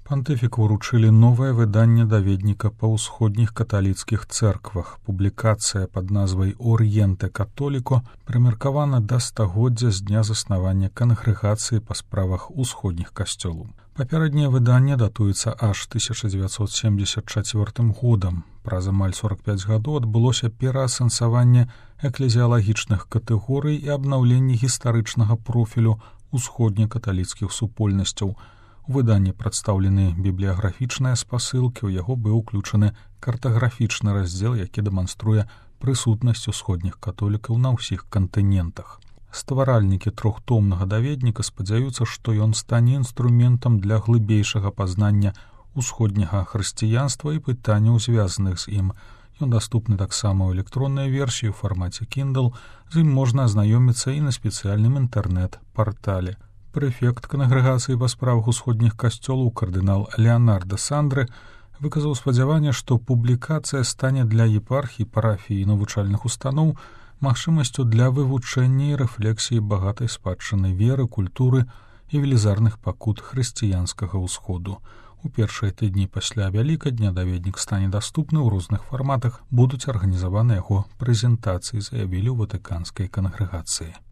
Пантыфіку ўручылі новае выданне даведніка па ўсходніх каталіцкіх цэрквах. Публікацыя пад назвай «Орієнте католіко» прымеркавана да стагоддзя з дня заснавання кангрэгацыі па справах усходніх касцёлаў. Папярэдняе выданне датуецца аж 1974 годам. Праз амаль 45 гадоў адбылося пераасэнсаванне эклезіялагічных катэгорый і абнаўленне гістарычнага профілю усходнекаталіцкіх супольнасцяў. У выданні прадстаўлены бібліяграфічныя спасылкі, у яго быў уключаны картаграфічны раздзел, які дэманструе прысутнасць усходніх католікаў на ўсіх кантынентах. Стваральнікі трохтомнага даведніка спадзяюцца, што ён стане інструментам для глыбейшага пазнання усходняга хрысціянства і пытанняў, звязаных з ім. Ён даступны таксама ў электроннай версіі ў фармаце Kindle, з ім можна азнаёміцца і на спецыяльным інтэрнэт-партале. Прэфект кангрэгацыі па справах усходніх касцёлаў кардынал Леонардо Сандре выказаў спадзяванне, што публікацыя стане для епархій, парафій і навучальных устаноў магчымасцю для вывучэння і рэфлексіі багатай спадчыны веры, культуры і велізарных пакут хрысціянскага ўсходу. У першыя тыдні пасля Вялікадня даведнік стане даступны ў розных фарматах, будуць арганізаваны яго прэзентацыі, заявілі ў ватыканскай кангрэгацыі.